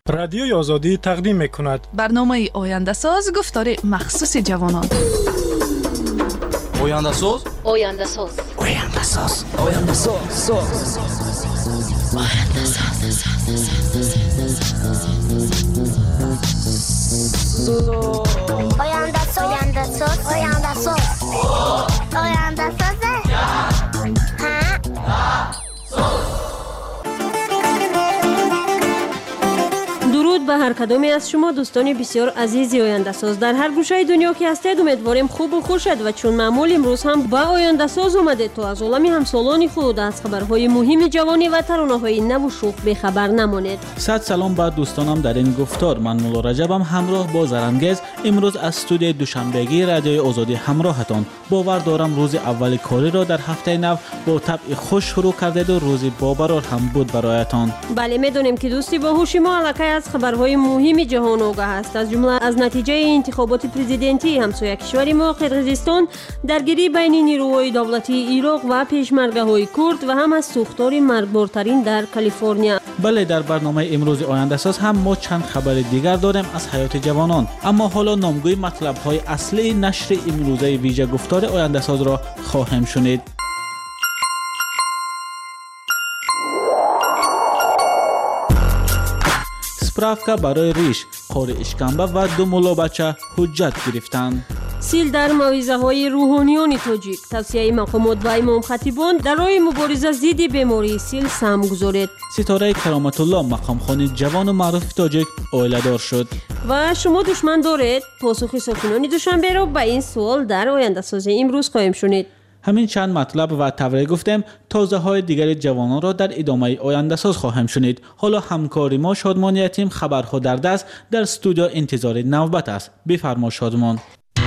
رادیوی آزادی تقدیم می‌کند برنامه آینده ساز گفتار مخصوص جوانان. آینده ساز آینده ساز آینده ساز آینده ساز آینده ساز آینده ساز آینده ساز آینده ساز درود به هر کدامی از شما دوستان بسیار عزیز آینده ساز در هر گوشه دنیا که هستید. امیدواریم خوب و خوش شد و چون معمول امروز هم با آینده ساز اومدید تا از عالم همسالان خود از خبرهای مهم جوانی و ترانه‌های نو و شوخ بخبر نمانید. صد سلام بر دوستانم در این گفتار. من مولا رجبم همراه با زرنگز امروز از استودیوی دوشنبگی رادیوی آزادی همراهتان. باور دارم روز اول کاری را در هفته نو با طبع خوش شروع کردید و روزی بابرار هم بود برایتان. بله میدونیم که دوستی باهوش ما الکی از خبرهای مهم جهان آگاه است. از جمله از نتیجه انتخابات پرزیدنتی همسایه کشور ما قرقیزستان، درگیری بین نیروهای دولتی عراق و پیشمرگه‌های کرد و هم از سوختار مرگبارترین در کالیفرنیا. بله در برنامه امروز آینده ساز هم ما چند خبر دیگر داریم از حیات جوانان، اما حالا نامگوی مطلب‌های اصلی نشر امروزه ویژه گفتار آینده ساز را خواهیم شنید. سپراوکا برای ریش، قاری اشکمبه و 2 مولا بچه حجت گرفتند. سیل در موعظه‌های روحانیان تاجیک، توصیه مقامات و امام خطیبان در راه مبارزه ضد بیماری سیل سهم گذارید. ستاره کرامت الله مقام خانی جوان و معروف تاجیک عائله‌دار شد. و شما دشمن دارید؟ پاسخ ساکنان دوشنبه را به این سوال در آینده ساز امروز خواهیم شنید. همین چند مطلب و تبریک گفتیم. تازه های دیگر جوانان را در ادامه آینده ساز خواهیم شنید. حالا همکاری ما شادمان یتیم خبرها در دست در استودیو انتظار نوبت است. بفرما شادمان.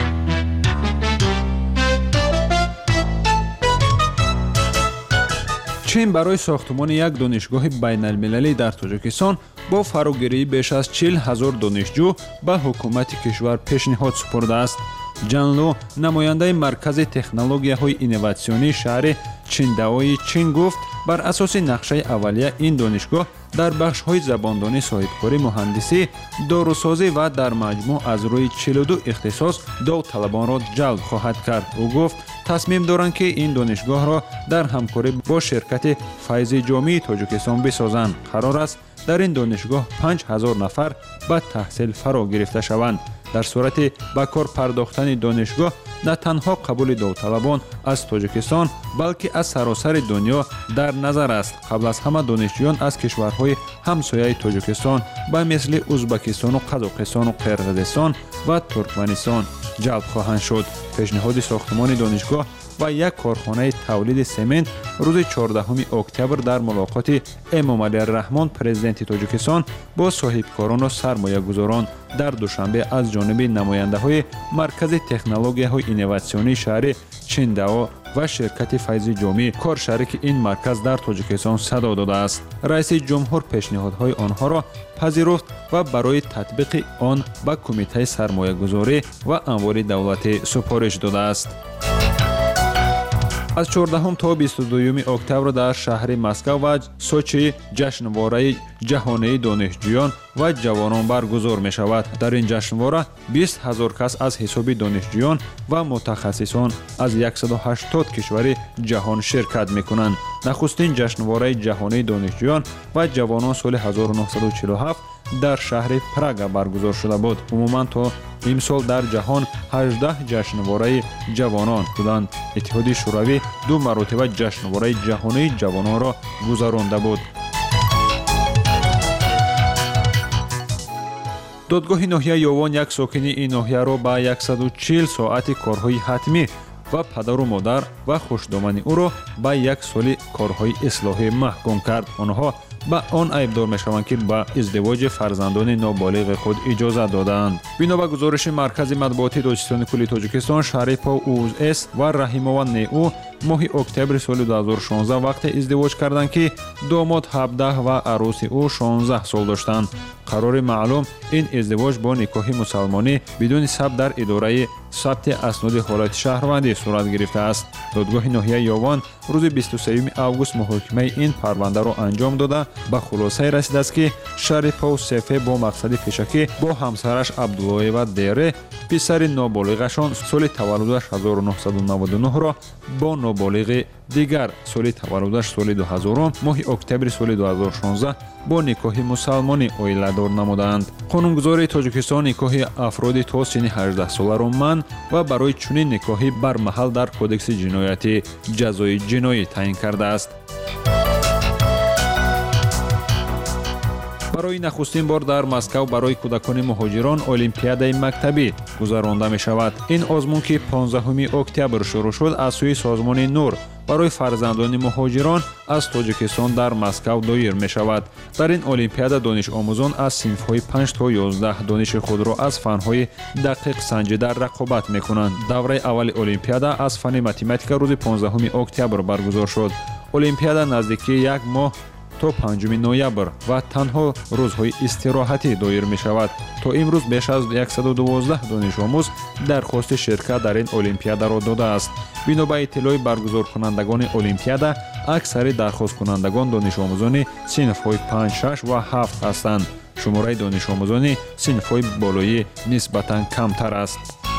چین برای ساختمان یک دانشگاه بین‌المللی در تاجیکستان با فراگیری بیش از 40,000 دانشجو به حکومت کشور پیشنهاد سپرده است. جانلو نماینده مرکز تکنولوژی‌های اینوواسیونی شهر چینداوی چین گفت بر اساس نقشه اولیه این دانشگاه در بخش‌های زباندانی، صاحبکاری، مهندسی، داروسازی و در مجموع از روی 42 اختصاص داوطلبان را جلب خواهد کرد. او گفت تصمیم دارند که این دانشگاه را در همکاری با شرکت فیض جامعه تاجیکستان بسازند. قرار است در این دانشگاه 5,000 نفر به تحصیل فرا گرفته شوند. در صورت به کار پرداختن دانشگاه نه تنها قبول داوطلبان از تاجیکستان بلکه از سراسر دنیا در نظر است. قبل از همه دانشجویان از کشورهای همسایه تاجیکستان به مثل ازبکستان و قزاقستان و قرقیزستان و ترکمنستان جلب خواهند شد. پیشنهاد ساختمان دانشگاه و یک کارخانه تولید سمنت روز 14 اکتبر در ملاقات امام علی الرحمن پرزیدنت تاجیکستان با صاحبکاران و سرمایه‌گذاران در دوشنبه از جانب نماینده‌های مرکز تکنولوژی‌های اینوواسیونی شهر چینداو و شرکت فیض جامعه کارشریک این مرکز در تاجیکستان صدا داده است. رئیس جمهور پیشنهادهای آنها را پذیرفت و برای تطبیق آن به کمیته سرمایه‌گذاری و اموال دولتی سفارش داده است. از 14 تا 22 اکتبر در شهر مسکو و سوچی جشنواره جهانی دانشجویان و جوانان برگزار می شود. در این جشنواره 20,000 کس از حساب دانشجویان و متخصصان از 180 کشور جهان شرکت می کنند. نخستین جشنواره جهانی دانشجویان و جوانان سال 1947 در شهر پراگ برگزار شده بود. عموما تا امسال در جهان 18 جشنواره جوانان بودند. اتحاد شوروی 2 مرتبه جشنواره جهانی جوانان را گذرانده بود. دادگاه ناحیه یاوان یک ساکن این ناحیه را به 140 ساعت کارهای حتمی و پدر و مادر و خوشدامنی او را به 1 سال کارهای اصلاحی محکوم کرد. آنها به آن ایبدار می‌شوند که به ازدواج فرزندان نابالغ خود اجازه دادند. بنا به گزارش مرکز مطبوعاتی دادستان کلی تاجیکستان، شریفا اوز و رحیمова نیو ماه اکتبر سال 2016 وقت ازدواج کردند که داماد 17 و عروس او 16 سال داشتند. قرار معلوم این ازدواج با نکاح مسلمانی بدون ثبت در اداره ثبت اسناد حالت شهروندی صورت گرفته است. دادگاه ناحیه یاوان روز 23 август муҳокимаи ин парвандаро анҷом дода ба хулосае расидааст ки Шарипов Сефе бо мақсади пешакӣ бо ҳамсараш Абдуллоева Дере писари ноболиғашон соли таваллудаш 1999-ро бо ноболиғи дигар соли таваллудаш соли 2000 моҳи октябри соли 2016 бо никоҳи мусалмонӣ оиладор намудаанд. қонунгузории Тоҷикистон никоҳи афроди то синни 18 соларо манъ ва барои чунин никоҳи бармаҳал дар кодекси ҷиноятӣ ҷазои ҷиноӣ таъин кардааст. барои нахустин бор дар Москав барои кӯдакони муҳоҷирон олимпиадаи мактабӣ гузаронда мешавад. ин озмун ки 15 октябр шурӯъ шуд аз сӯи созмони Нур барои фарзандони муҳоҷирон аз Тоҷикистон дар Москав доир мешавад. дар ин олимпиада донишомӯзон аз синфҳои 5 то 11 дониши худро аз фанҳои дақиқ санҷида рақобат мекунанд. давраи аввали олимпиада аз фани математика рӯзи 15 октябр баргузор шуд. олимпиада наздики як моҳ то 5 ноябр ва танҳо рӯзҳои истироҳатӣ доир мешавад. то имрӯз беш аз 112 донишомӯз дархости ширкат дар ин олимпиадаро додааст. бино ба иттилои баргузоркунандагони олимпиада аксари дархосткунандагон донишомӯзони синфҳои 5, 6 ва 7 ҳастанд. шумораи донишомӯзони синфҳои болоӣ нисбатан камтар аст.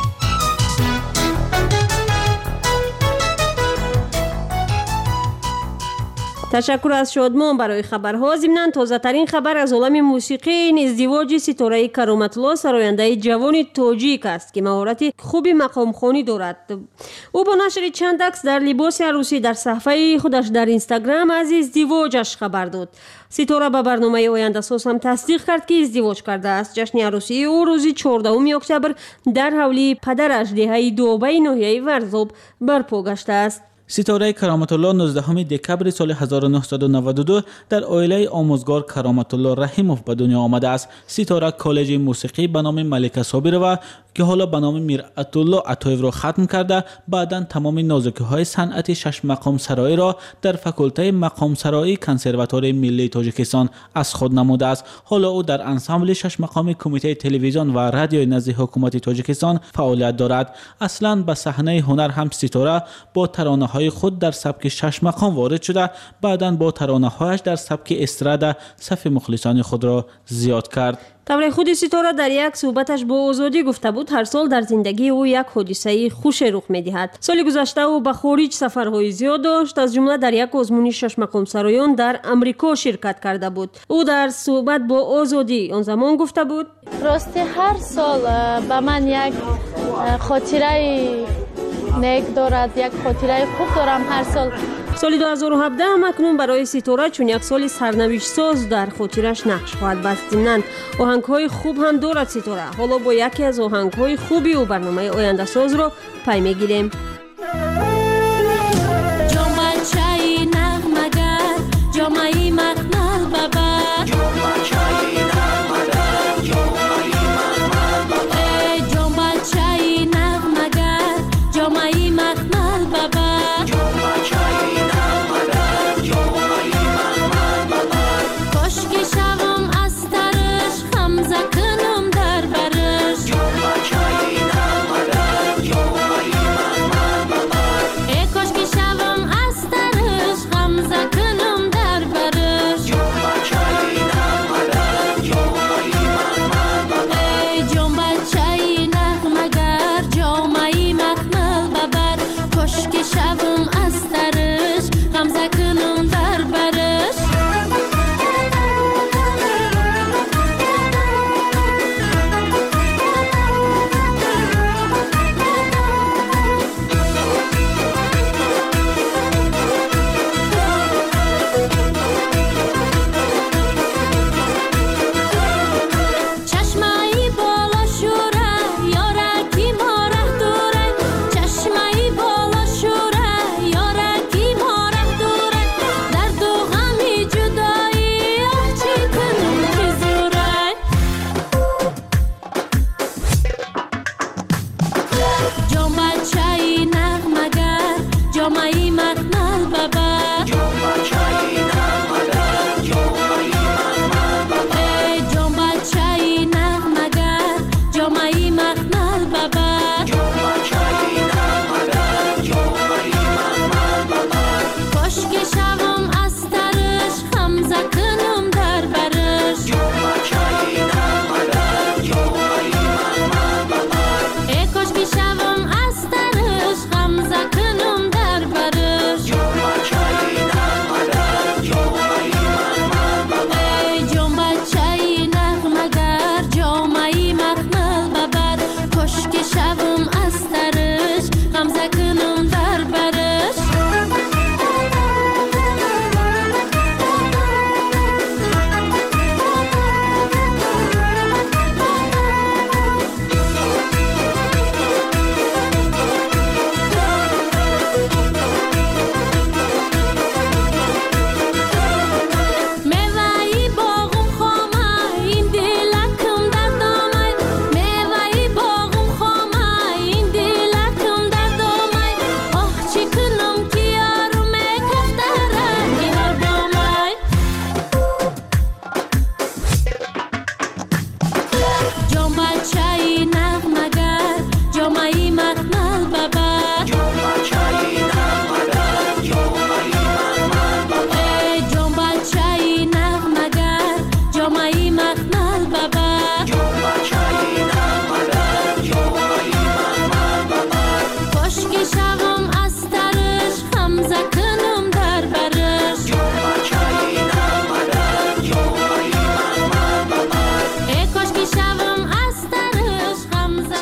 ташаккур аз Шодмон барои хабарҳо. зимнан тозатарин хабар аз олами мусиқӣ ин издивоҷи ситораи Кароматулло сарояндаи ҷавони тоҷик аст ки маҳорати хуби мақомхонӣ дорад. ӯ бо нашри чанд акс дар либоси арӯсӣ дар саҳифаи худаш дар Инстаграм аз издивоҷаш хабар дод. ситора ба барномаи Ояндасоз ҳам тасдиқ кард ки издивоҷ кардааст. ҷашни арӯсии ӯ рӯзи 14 октябр дар ҳавлии падараш деҳаи Дубаи ноҳияи Варзоб барпо гаштааст. ситораи Кароматулло 19 декабри соли 1992 дар оилаи омӯзгор Кароматулло Раҳимов ба дунё омадааст. ситора коллеҷи мусиқӣ ба номи Малика Собирова ки ҳоло ба номи Миратулло Атоевро хатм карда, баъдан тамоми нозукиҳои санъати шашмақомсароиро дар факултаи мақомсароӣ Консерваторияи Миллии Тоҷикистон аз худ намудааст. ҳоло ӯ дар ансамбли шашмақоми Кумитаи телевизион ва радиои назди ҳукумати Тоҷикистон фаъолият дорад. аслан ба саҳнаи ҳунар ҳам ситора бо таронаҳои худ дар сабки шашмақом ворид шуда, баъдан бо таронаҳояш дар сабки эстрада сафи мухлисони худро зиёд кард. тавре худи ситора дар як суҳбаташ бо Озодӣ гуфта буд, ҳар сол дар зиндагии ӯ як ҳодисаи хуше рух медиҳад. соли гузашта ӯ ба хориҷ сафарҳои зиёд дошт, аз ҷумла дар як озмуни шашмақомсароён дар Амрико ширкат карда буд. ӯ дар суҳбат бо Озодӣ он замон гуфта буд: рости ҳар сол ба ман як хотираи нек дорад, як хотираи хуб дорам ҳар сол. соли 2017 акнун барои ситора чун як соли сарнавиштсоз дар хотираш нақш хоҳад баст. зимнан оҳангҳои хуб ҳам дорад ситора. ҳоло бо яке аз оҳангҳои хуби ӯ барномаи Ояндасозро пай мегирем.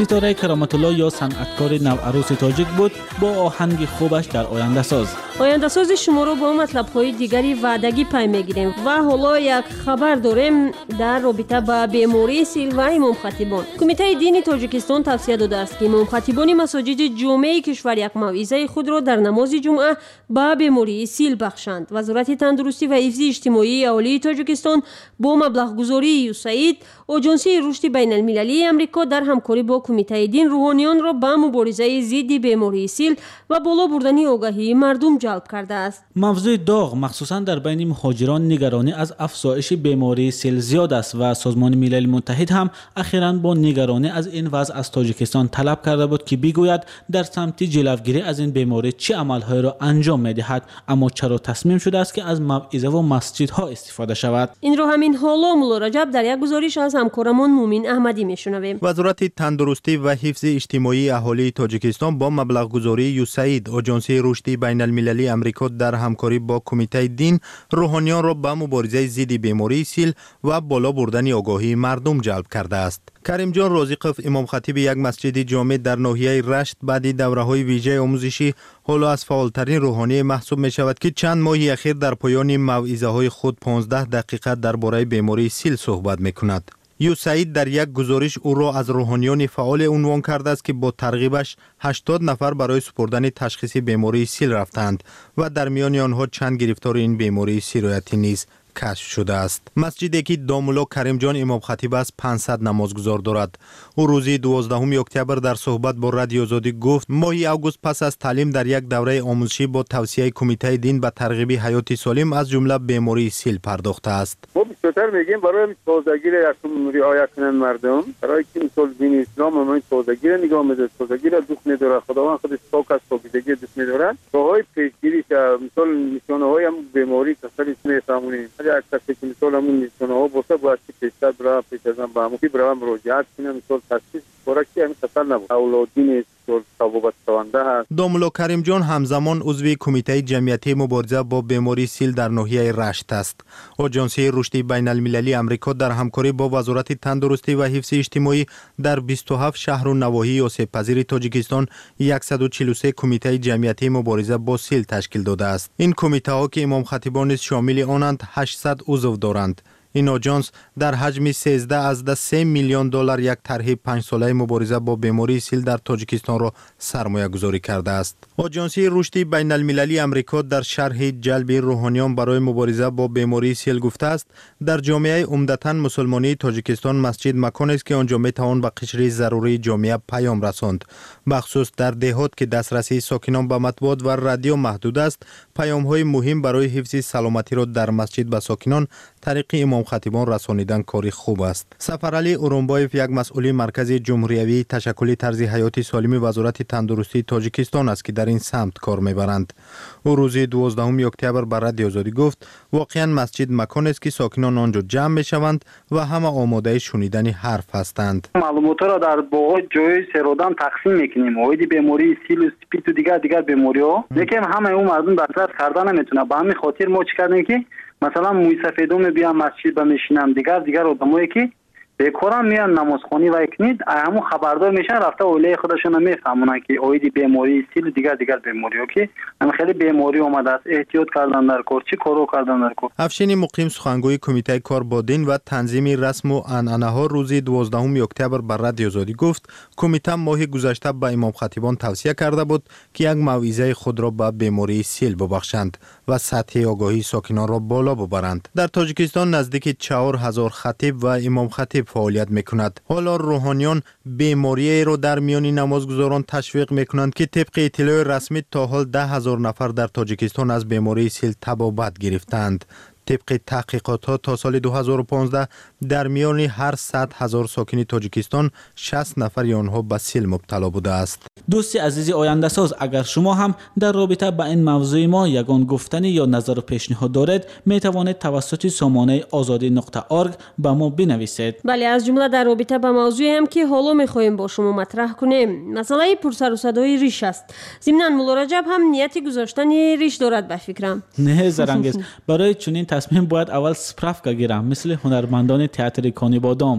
ستاره کرامت الله یا صنعتکار نوعروس تاجیک بود با آهنگ خوبش در آینده ساز. آینده ساز شما رو با مطلب‌های دیگری وعدگی پی می‌گیریم و حالا یک خبر داریم در رابطه با بیماری سیل و امام خطیبان. کمیته دینی تاجیکستان توصیه داده است که امام خطیبان مساجد جامع کشور یک موعظه خود را در نماز جمعه با بیماری سیل بخشند. وزارت تندرستی و حفظ اجتماعی اهالی تاجیکستان با مبلغ‌گذاری یوسعید آژانسی رشد بین‌المللی آمریکا در همکاری با کمیته دین روحانیان را به مبارزه ضد بیماری سیل و بالا بردن آگاهی مردم جلب کرده است. موضوع داغ مخصوصا در بین مهاجران نگرانی از افزایش بیماری سیل زیاد است و سازمان ملل متحد هم اخیراً با نگرانی از این وضع از تاجیکستان طلب کرده بود که بگوید در سمت جلوگیری از این بیماری چه عمل‌هایی را انجام می‌دهد، اما چرا تصمیم شده است که از موعظه و مسجدها استفاده شود. این را همین حالا مولا رجب در یک گزارش از همکارمان مومین احمدی میشنویم. وزارت تندرستی و حفظ اجتماعی اهالی تاجیکستان با مبلغ‌گذاری یوسعید آژانسی رشد بین‌المللی آمریکا در همکاری با کمیته دین روحانیان را به مبارزه ضد بیماری سیل و بالا بردن آگاهی مردم جلب کرده است. کریم جان رازقوف امام خطیب یک مسجد جامع در ناحیه رشت بعد دوره‌های ویژه آموزشی حالا از فعالترین روحانی محسوب می شود که چند ماه اخیر در پایان موعظه‌های خود 15 دقیقه درباره بیماری سیل صحبت می کند. یوسعید در یک گزارش او را از روحانیان فعال عنوان کرده است که با ترغیبش 80 نفر برای سپردن تشخیص بیماری سیل رفتند و در میان آنها چند گرفتار این بیماری سیرایتی نیز کشف شده است. مسجدی که دامولا کریم جان امام خطیب است 500 نمازگزار دارد. او روز 12 اکتبر در صحبت با رادیو آزادی گفت ماه اوگوست پس از تعلیم در یک دوره آموزشی با توصیه کمیته دین به ترغیب حیات سالم از جمله بیماری سیل پرداخته است. ما بیشتر میگیم برای تازگی را یکم رعایت کنند مردم، برای که مثال دین اسلام ما تازگی را نگاه می‌داره، تازگی را دوست نداره، خداوند خودش پاک است، پاکیزگی دوست نداره. راههای پیشگیری مثال نشانه‌های هم بیماری کسری میفهمونیم. یک کسی که مثال همون نشانه‌ها باشه باید که پیشتر برای پیش از آن به همون برای مراجعت کنه، مثال تشخیص کنه که همین خطر نبود. اولادین ثوابت شونده است. دامولا کریم جان همزمان عضو کمیته جمعیتی مبارزه با بیماری سیل در ناحیه رشت است. آژانسی رشد بین‌المللی آمریکا در همکاری با وزارت تندرستی و حفظ اجتماعی در 27 شهر و نواحی آسیب پذیر تاجیکستان 143 کمیته جمعیتی مبارزه با سیل تشکیل داده است. این کمیته ها که امام خطیبان شامل آنند 800 عضو دارند. این آژانس در حجم 13.3 میلیون دلار یک طرح 5 ساله مبارزه با بیماری سیل در تاجیکستان را سرمایه گذاری کرده است. آژانسی رشد بین المللی آمریکا در شرح جلب روحانیان برای مبارزه با بیماری سیل گفته است در جامعه عمدتاً مسلمانی تاجیکستان مسجد مکانی است که آنجا می توان به قشر ضروری جامعه پیام رساند. بخصوص در دهات که دسترسی ساکنان به مطبوعات و رادیو محدود است، پیام های مهم برای حفظ سلامتی را در مسجد به ساکنان طریق امام خطیبان رسانیدن کاری خوب است. سفرعلی اورونبایف یک مسئول مرکز جمهوریوی تشکل طرز حیات سالم وزارت تندرستی تاجیکستان است که در این سمت کار میبرند. او روز 12 اکتبر بر رادیو آزادی گفت واقعا مسجد مکان است که ساکنان آنجا جمع میشوند و همه آماده شنیدن حرف هستند. معلومات را در باغ جای سرودان تقسیم میکنیم. اوید بیماری سیل و سپید و دیگر بیماری ها یکم همه اون مردم دسترس کردن نمیتونه. به همین خاطر ما چی کردیم که مثلا موی سفیدم بیان مسجد بمیشینم دیگر آدمایی که بیکارم میان نمازخوانی و اکنید همون خبردار میشن رفته اولیه خودشون میفهمونن که اوید بیماری سیل دیگر بیماری ها که هم خیلی بیماری اومده است احتیاط کردن در کار چی کارو کردن در کار. افشین مقیم سخنگوی کمیته کار با دین و تنظیم رسم و عنعنه ها روز 12 اکتبر بر رادیو آزادی گفت کمیته ماه گذشته به امام خطیبان توصیه کرده بود که یک موعظه خود را به بیماری سیل ببخشند و سطح آگاهی ساکنان را بالا ببرند. در تاجیکستان نزدیک 4000 خطیب و امام خطیب فعالیت میکند. حالا روحانیان بیماری را در میان نمازگزاران تشویق میکنند که طبق اطلاع رسمی تا حال 10,000 نفر در تاجیکستان از بیماری سیل تبابت گرفتند. طبق تحقیقات ها تا سال 2015 در میان هر 100,000 ساکن تاجیکستان 60 نفر آنها به سیل مبتلا بوده است. دوست عزیز آینده ساز، اگر شما هم در رابطه با این موضوع ما یگان گفتنی یا نظر و پیشنهاد دارید می توانید توسط سامانه azadi.org به ما بنویسید. بله، از جمله در رابطه با موضوعی هم که حالا می‌خوایم با شما مطرح کنیم، مسئله پرسر و صدای ریش است. ضمن مولا رجب هم نیتی گذاشتن ریش دارد به فکرم. نه زرنگیز، برای چنین تصمیم باید اول سپرافکا گیرم مثل هنرمندان تئاتر کانی بادام.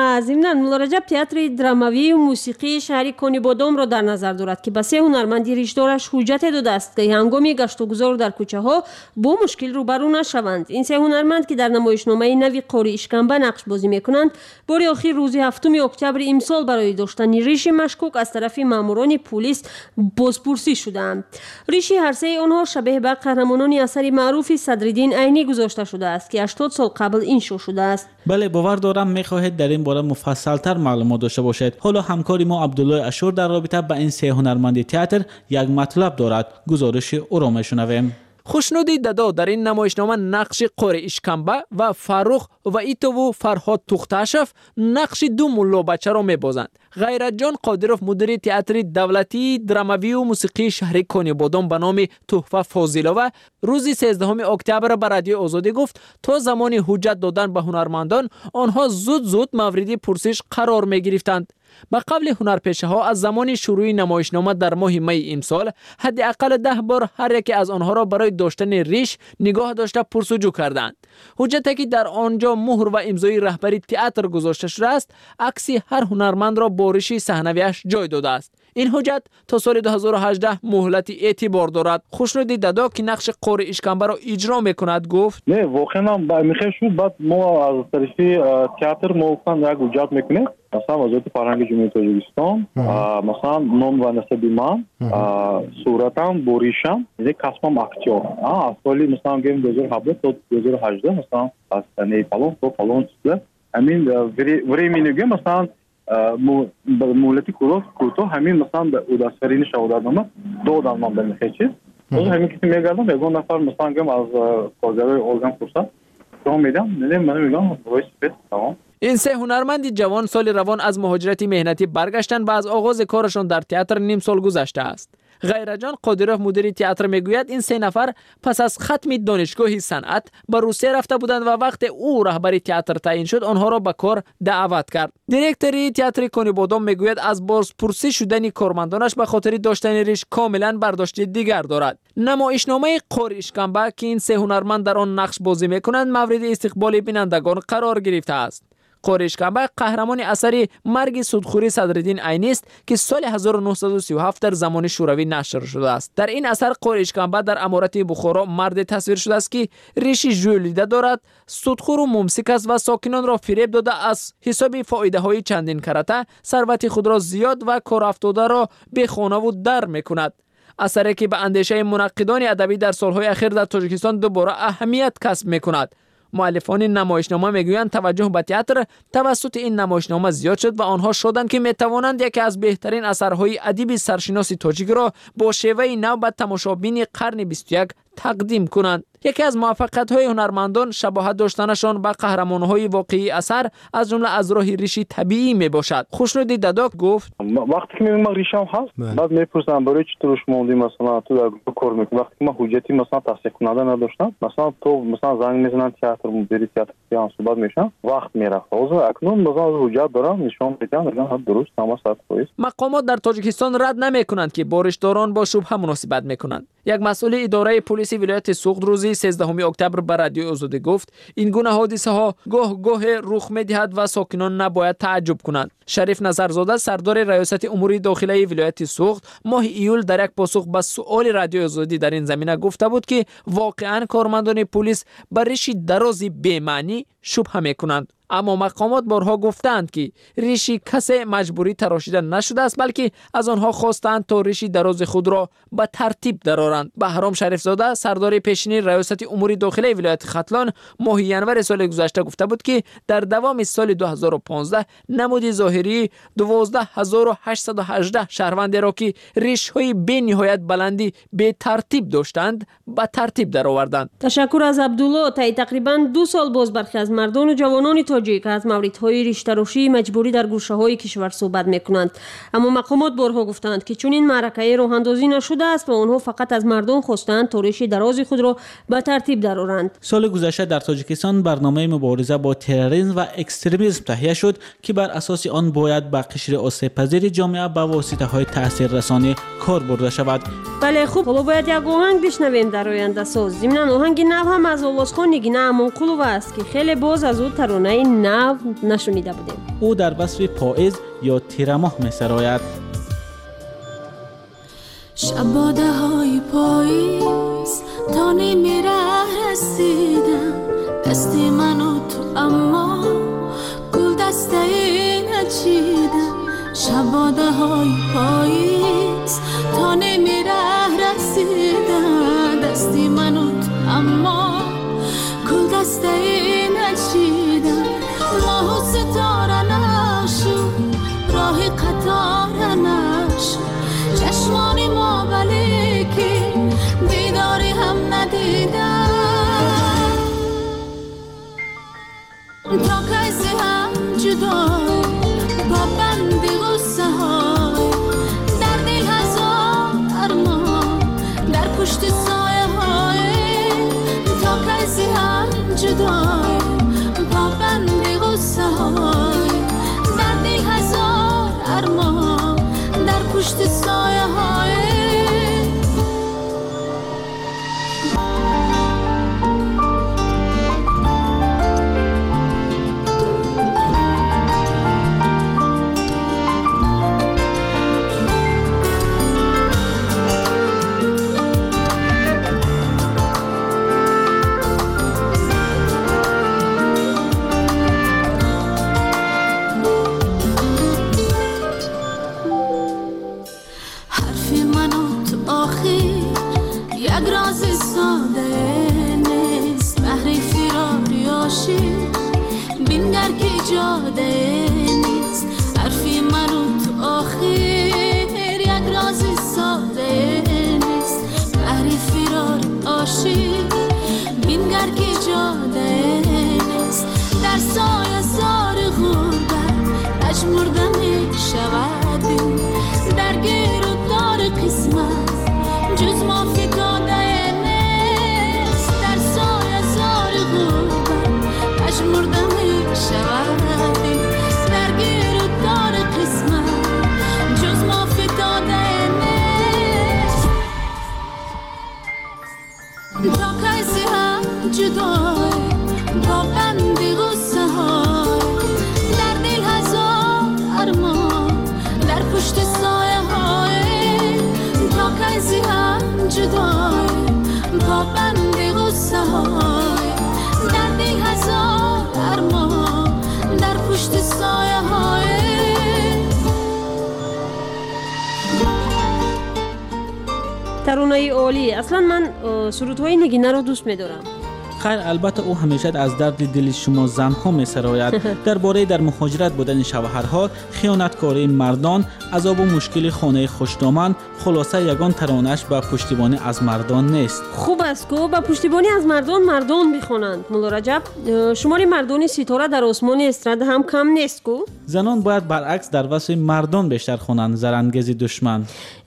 و ضمناً ملا رجب تئاتر دراماوی و موسیقی شهر کنیبادام را در نظر دارد که به 3 هنرمند ریشدارش حجت داده است که هنگام گشت و گذار در کوچه ها با مشکل روبرو نشوند. این 3 هنرمند که در نمایشنامه نوی قاری اشکمبه نقش بازی میکنند بار آخر روز 7 اکتبر امسال برای داشتن ریش مشکوک از طرف ماموران پلیس بازپرسی شدند. ریش هر 3 آنها شبیه به قهرمانان اثر معروف صدرالدین عینی گذاشته شده است که 80 سال قبل انشا شده است. بله، باور دارم میخواهید در این باره مفصل‌تر معلومات داشته باشید. حالا همکاری ما عبدالله اشور در رابطه با این 3 هنرمند تئاتر یک مطلب دارد. گزارش او را میشنویم. خوشنودی دادا در این نمایشنامه نقش قاری اشکمبه و فاروق و ایتو و فرهاد توختاشف نقش 2 ملا بچه را میبازند. غیرت جان قادروف مدیر تئاتر دولتی دراماوی و موسیقی شهر کنیبادام به نام تحفه فاضلوه روز 13 اکتبر به رادیو آزادی گفت تا زمان حجت دادن به هنرمندان آنها زود مورد پرسش قرار می گرفتند. با قبل هنرپیشه ها از زمان شروع نمایشنامه در ماه می امسال حداقل 10 بار هر یک از آنها را برای داشتن ریش نگاه داشته پرسجو کردند. حجتی که در آنجا مهر و امضای رهبری تئاتر گذاشته شده است عکسی هر هنرمند را با ریش صحنویش جای داده است. این حجت تا سال 2018 مهلت اعتبار دارد. خوشنودی دادا که نقش قاری اشکمبه را اجرا میکند گفت نه واقعا میخواد شد بعد ما از طرف تئاتر موقعا یک حجت میکنیم مثلا وزارت فرهنگ جمهوری تاجیکستان مثلا نام و نسب من صورتم بوریشم یک کسبم اکتور سالی مثلا گیم 2017 تا 2018 مثلا از نیپال تا پالون چیزه همین временige مثلا مولتی کوتاه همین مثلا اوداسفرین شاودادم دادم من به میخچه از همین که میگردم یگان نفر مثلا گم از کارگرای ارگان فرصت تو میدم نه من میگم وایس فت تمام. این 3 هنرمند جوان سال روان از مهاجرت مهنتی برگشتن و از آغاز کارشان در تئاتر نیم سال گذشته است. غیرت جان قادروف مدیر تئاتر میگوید این 3 نفر پس از ختم دانشگاه صنعت به روسیه رفته بودند و وقت او رهبری تئاتر تعیین شد آنها را به کار دعوت کرد. دیرکتور تئاتر کنیبادام میگوید از بازپرسی شدن کارمندانش به خاطر داشتن ریش کاملا برداشت دیگر دارد. نمایشنامه قاری اشکمبه که این 3 هنرمند در آن نقش بازی میکنند مورد استقبال بینندگان قرار گرفته است. قاری اشکمبه قهرمان اثر مرگ سودخوری صدرالدین عینی است که سال 1937 در زمان شوروی نشر شده است. در این اثر قاری اشکمبه در امارت بخارا مرد تصویر شده است که ریشی ژولیده دارد، سودخور و ممسک است و ساکنان را فریب داده از حساب فایده های چندین کرته ثروت خود را زیاد و کار افتاده را به خانه و در میکند. اثری که به اندیشه منقدان ادبی در سالهای اخیر در تاجیکستان دوباره اهمیت کسب میکند. مؤلفان نمایشنامه میگویند توجه به تئاتر توسط این نمایشنامه زیاد شد و آنها شدند که میتوانند یکی از بهترین اثرهای ادبی سرشناس تاجیک را با شیوه نو به تماشابین قرن 21 تقدیم کنند. یکی از موفقیت‌های هنرمندان شباهت داشتنشان به قهرمان‌های واقعی اثر از جمله از راه ریشی طبیعی میباشد. خوشنودی دادا گفت وقتی که میگم ریشم هست بعد میپرسم برای چی تو موندی مثلا تو در کار میکنی وقتی که من حجتی مثلا تصدیق کننده نداشتم مثلا تو مثلا زنگ میزنن تئاتر مدیر تئاتر یا صحبت میشن وقت میرفت اکنون مثلا حجت دارم نشون میدم میگم درست تمام صد پلیس. مقامات در تاجیکستان رد نمیکنند که بارشداران با شبهه مناسبت میکنند. یک مسئول اداره پلیس ولایت سوخت روز 13 اکتبر به رادیو آزادی گفت این گونه حادثه ها گاه رخ می‌دهد و ساکنان نباید تعجب کنند. شریف نظرزاده سردار ریاست امور داخلی ولایت سوخت ماه ایول در یک پاسخ به سؤال رادیو آزادی در این زمینه گفته بود که واقعا کارمندان پلیس بر ریش درازی بی‌معنی شبهه می‌کنند. اما مقامات بارها گفتند که ریشی کسی مجبوری تراشیده نشده است بلکه از آنها خواستند تا ریشی دراز خود را به ترتیب درآورند. بهرام شریف زاده سردار پیشین ریاست امور داخلی ولایت ختلان ماه ینور سال گذشته گفته بود که در دوام سال 2015 نمود ظاهری 12818 شهروند را که ریش‌های بی نهایت بلندی به ترتیب داشتند به ترتیب درآوردند. تشکر از عبدالله. تا تقریبا 2 سال باز برخی از مردان و جوانان تاجیک از موردهای ریش تراشی مجبوری در گوشه‌های کشور صحبت می‌کنند، اما مقامات بارها گفتند که چون این معرکه راه اندازی نشده است و آنها فقط از مردم خواستند تا ریش دراز خود را به ترتیب درآورند. سال گذشته در تاجیکستان برنامه مبارزه با تروریسم و اکستریمیسم تهیه شد که بر اساس آن باید به قشر آسیب‌پذیر جامعه با واسطه‌های تاثیررسانی کار برده شود. بله خوب، حالا باید یک آهنگ بشنویم در آینده ساز. ضمن آهنگ نو هم از آوازخوان نگینه امانقلوف است که خیلی باز از او ترانه این نو نشنیده بودیم. او در وصف پاییز یا تیرماه می سراید. شباده های پاییز تا نیمی ره رسیدم، دستی منو تو اما گل دسته ای نچیدم. شباده های پاییز تا نیمی ره رسیدم، دستی منو تو اما گل دسته ای نچیدم. ماه و ستاره نشد، راه قطار نشد، چشمانی ما ولی که دیداری هم ندیدم. تا کسی هم جدای با بندی غصه های، در دل هزار ارمان در پشت سایه های. تا کسی هم جدای با بندی غصه های، در دل هزار ارمان در پشت سایه های. ترانه عالی. اصلا من سرودهای نگینه رو دوست می‌دارم. خیر، البته او همیشه از درد دل شما زنها می سراید. درباره در مهاجرت بودن شوهرها، خیانتکاری مردان، عذاب و مشکل خانه خوشدامن، خلاصه یگان ترانه‌اش به پشتیبانی از مردان نیست. خوب است که به پشتیبانی از مردان بخوانند. مولا رجب، شمار مردان ستاره در آسمان استراد هم کم نیست کو؟ زنان باید برعکس در وصف مردان بیشتر خوانند. زرانگیز دشمن.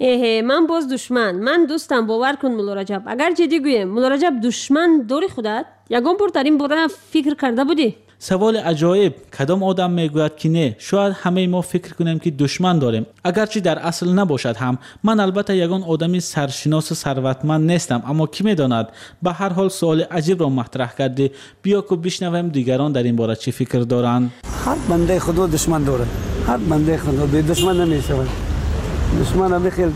من باز دشمن. من دوستم، باور کن مولا رجب. اگر جدی گویم مولا رجب دشمن داری خودت؟ یگان بار در این باره فکر کرده بودی؟ سوال عجایب. کدام آدم میگوید که نه؟ شاید همه ما فکر کنیم که دشمن داریم، اگرچه در اصل نباشد هم. من البته یگان آدمی سرشناس و ثروتمند نیستم، اما کی میداند؟ به هر حال سوال عجیب را مطرح کردی. بیا که بشنویم دیگران در این باره چی فکر دارند. هر بنده خدا دشمن داره. هر بنده خدا به دشمن نمیشود. دشمن هم خیلی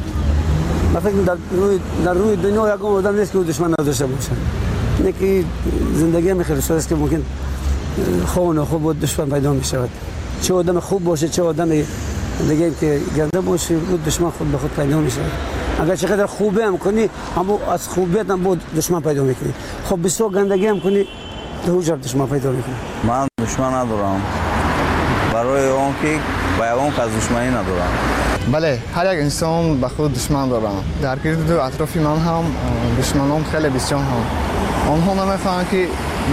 مثلا در روی دنیا یگان آدم نیست که دشمن نداشته باشه. نه که زندگی هم خیلی شده است که ممکن خون و خوب و دشمن پیدا می شود. چه آدم خوب باشه چه آدم دیگه که گنده باشه، بود دشمن خود به خود پیدا می شود. اگر چقدر خوبی هم کنی، اما از خوبیت هم بود دشمن پیدا می کنی. خب بسیار گندگی هم کنی، دوجر دشمن پیدا می کنی. من دشمن ندارم، برای اون که با اون کس دشمنی ندارم. بله، هر یک انسان به خود دشمن دارم. در گرد اطراف من هم دشمنان خیلی بسیار هم. آنها نمیخواهند که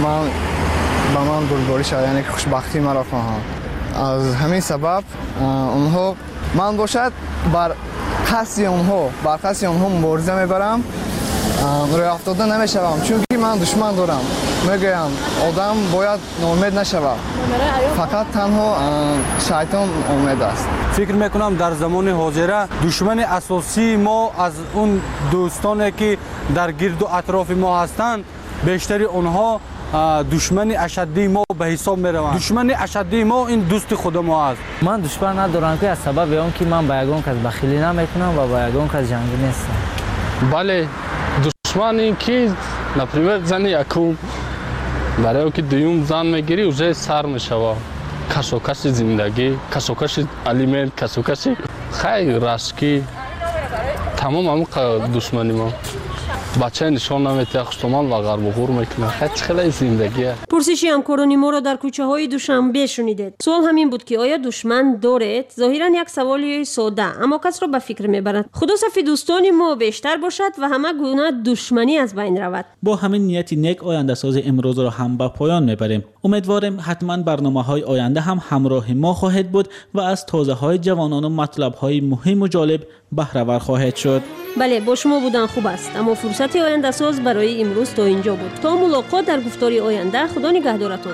من بردباری شد، یعنی خوشبختی مرا خواهند. از همین سبب آنها من باشد بر خاصی آنها مبارزه میبرم، روی افتاده نمیشوم، چون که من دشمن دارم. میگویم آدم باید ناامید نشود، فقط تنها شیطان امید است. فکر میکنم در زمان حاضر دشمن اساسی ما از اون دوستانی که در گرد و اطراف ما هستند، بیشتری اونها دشمن اشدی ما به حساب میروند. دشمن اشدی ما این دوست خود ما است. من دشمن ندارم که از سبب اون که من با یگان کس بخیلی نمیکنم و با یگان کس جنگی نیستم. بله دشمن این که نپریمر زن یکم برای که دوم زن میگیری اوزه سر میشوه. کسوکش زندگی، کسوکش الیمنت، کسوکش خیلی راسکی تمام هم دشمنی ما. بچه نشان نمیده خستمان و غرب و غور میکنه. خیلی زندگیه. پرسشی همکارانی ما را در کوچه های دوشنبه شنیدید. سوال همین بود که آیا دشمن دارید؟ ظاهرا یک سوالی ساده اما کس را به فکر میبرد. خدا صفی دوستان ما بیشتر باشد و همه گونه دشمنی از بین رود. با همین نیت نیک آینده ساز امروز را هم به پایان میبریم. امیدواریم حتما برنامه‌های آینده هم همراه ما خواهد بود و از توضیحات جوانان و مطلب‌های مهم و جالب بهره ور خواهد شد. بله با شما بودن خوب است اما فرصت آینده ساز برای امروز تا اینجا بود. تا ملاقات در گفتاری آینده. خدا نگهدارتون.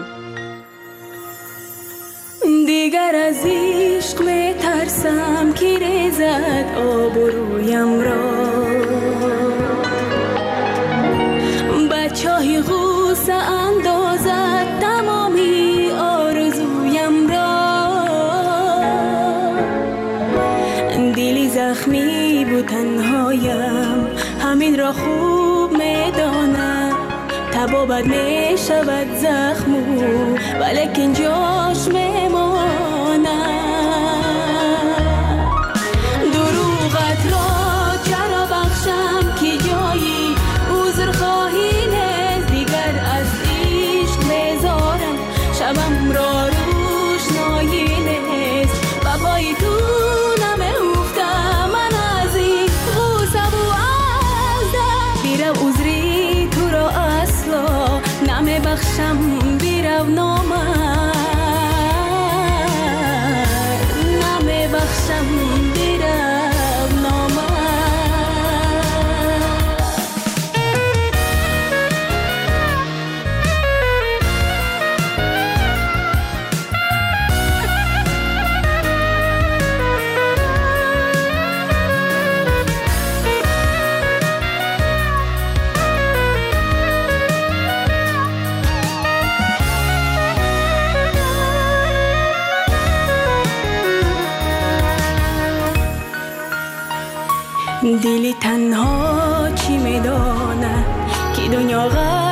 دیگر از عشق می ترسم که ریزد آبرویم را بچه غوسه اندازد تمامی آرزویم را دلی زخمی بود تنهایم همین را خوب میدانم تبابت می شود زخمو ولیکن جاش میمانم دروغت را چرا بخشم که جایی عذر خواهی نیست دیگر از عشق میذارم شبم را روشنایی نیست و پای تو نمیفتم من از این غوسه و عزده بیرم عذری تو را اصلا نمیبخشم بیرم نامد نمیبخشم بیرم نامد دلی تنها چی میداند که دنیا